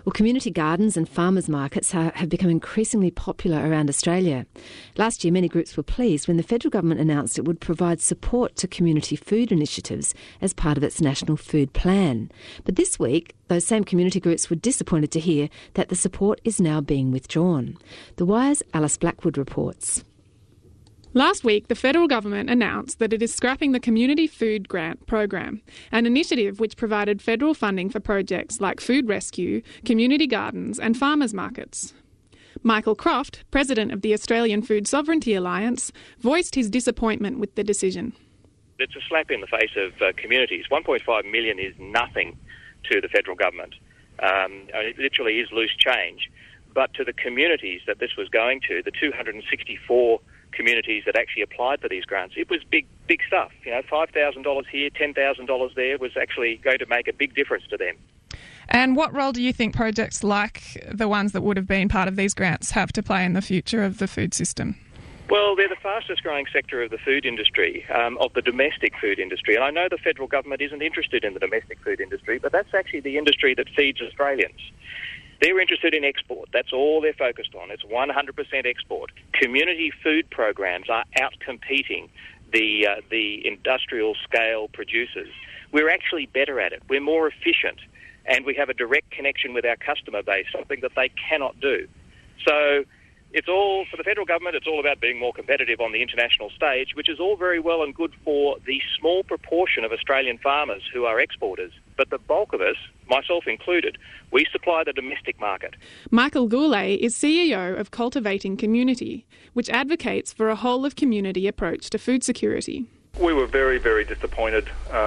Well, community gardens and farmers markets have become increasingly popular around Australia. Last year, many groups were pleased when the federal government announced it would provide support to community food initiatives as part of its National Food Plan. But this week, those same community groups were disappointed to hear that the support is now being withdrawn. The Wire's Alice Blackwood reports. Last week, the federal government announced that it is scrapping the Community Food Grant Program, an initiative which provided federal funding for projects like food rescue, community gardens and farmers markets. Michael Croft, president of the Australian Food Sovereignty Alliance, voiced his disappointment with the decision. It's a slap in the face of communities. 1.5 million is nothing to the federal government. It literally is loose change. But to the communities that this was going to, the 264 communities that actually applied for these grants, it was big stuff. $5,000 here, $10,000 there was actually going to make a big difference to them. And what role do you think projects like the ones that would have been part of these grants have to play in the future of the food system? Well, they're the fastest growing sector of the food industry, of the domestic food industry. And I know the federal government isn't interested in the domestic food industry, but that's actually the industry that feeds Australians. They're interested in export. That's all they're focused on. It's 100% export. Community food programs are out-competing the industrial scale producers. We're actually better at it. We're more efficient, and we have a direct connection with our customer base, something that they cannot do. So it's all, for the federal government, it's all about being more competitive on the international stage, which is all very well and good for the small proportion of Australian farmers who are exporters. But the bulk of us, myself included, we supply the domestic market. Michael Goulet is CEO of Cultivating Community, which advocates for a whole-of-community approach to food security. We were very, very disappointed,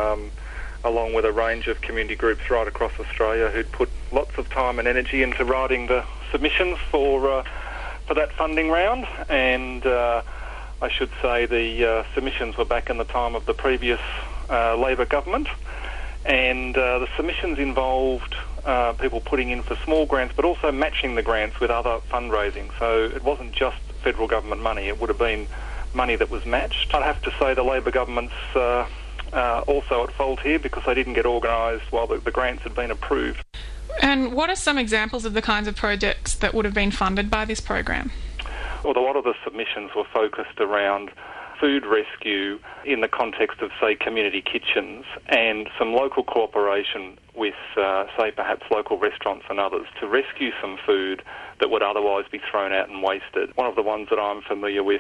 along with a range of community groups right across Australia who'd put lots of time and energy into writing the submissions for that funding round. And I should say the submissions were back in the time of the previous Labor government. And the submissions involved people putting in for small grants, but also matching the grants with other fundraising. So it wasn't just federal government money, it would have been money that was matched. I'd have to say the Labor government's also at fault here because they didn't get organised while the grants had been approved. And what are some examples of the kinds of projects that would have been funded by this program? Well, a lot of the submissions were focused around food rescue in the context of, say, community kitchens and some local cooperation with, say, perhaps local restaurants and others to rescue some food that would otherwise be thrown out and wasted. One of the ones that I'm familiar with,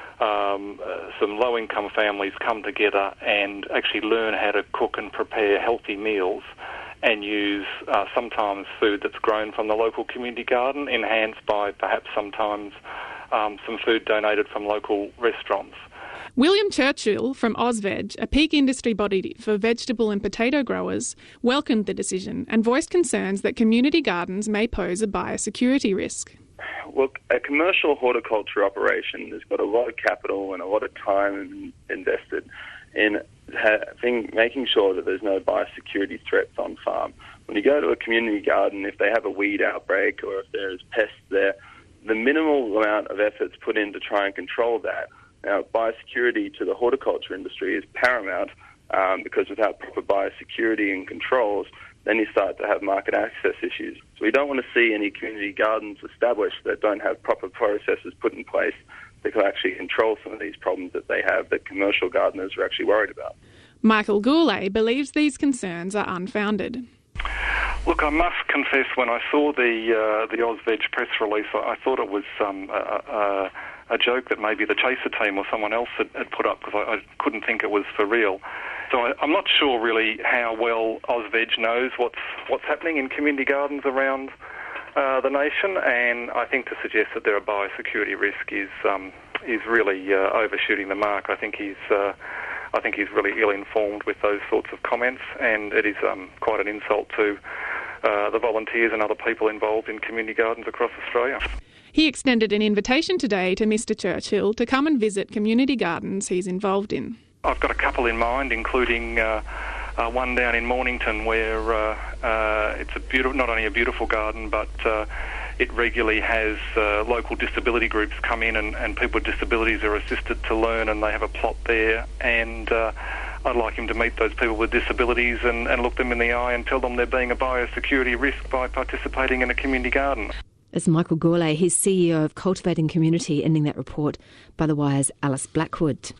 some low-income families come together and actually learn how to cook and prepare healthy meals and use sometimes food that's grown from the local community garden, enhanced by perhaps sometimes some food donated from local restaurants. William Churchill from AusVeg, a peak industry body for vegetable and potato growers, welcomed the decision and voiced concerns that community gardens may pose a biosecurity risk. Look, a commercial horticulture operation has got a lot of capital and a lot of time invested in making sure that there's no biosecurity threats on farm. When you go to a community garden, if they have a weed outbreak or if there's pests there, the minimal amount of efforts put in to try and control that. Now, biosecurity to the horticulture industry is paramount because without proper biosecurity and controls, then you start to have market access issues. So we don't want to see any community gardens established that don't have proper processes put in place that can actually control some of these problems that they have that commercial gardeners are actually worried about. Michael Goulet believes these concerns are unfounded. Look, I must confess, when I saw the AusVeg press release, I thought it was a joke that maybe the Chaser team or someone else had put up because I couldn't think it was for real. So I'm not sure really how well AusVeg knows what's happening in community gardens around the nation, and I think to suggest that there are biosecurity risk is really overshooting the mark. I think he's really ill-informed with those sorts of comments, and it is quite an insult to the volunteers and other people involved in community gardens across Australia. He extended an invitation today to Mr Churchill to come and visit community gardens he's involved in. I've got a couple in mind, including one down in Mornington where it's not only a beautiful garden, but it regularly has local disability groups come in and people with disabilities are assisted to learn, and they have a plot there. And I'd like him to meet those people with disabilities and look them in the eye and tell them they're being a biosecurity risk by participating in a community garden. As Michael Gourlay, he's CEO of Cultivating Community, ending that report by The Wire's Alice Blackwood.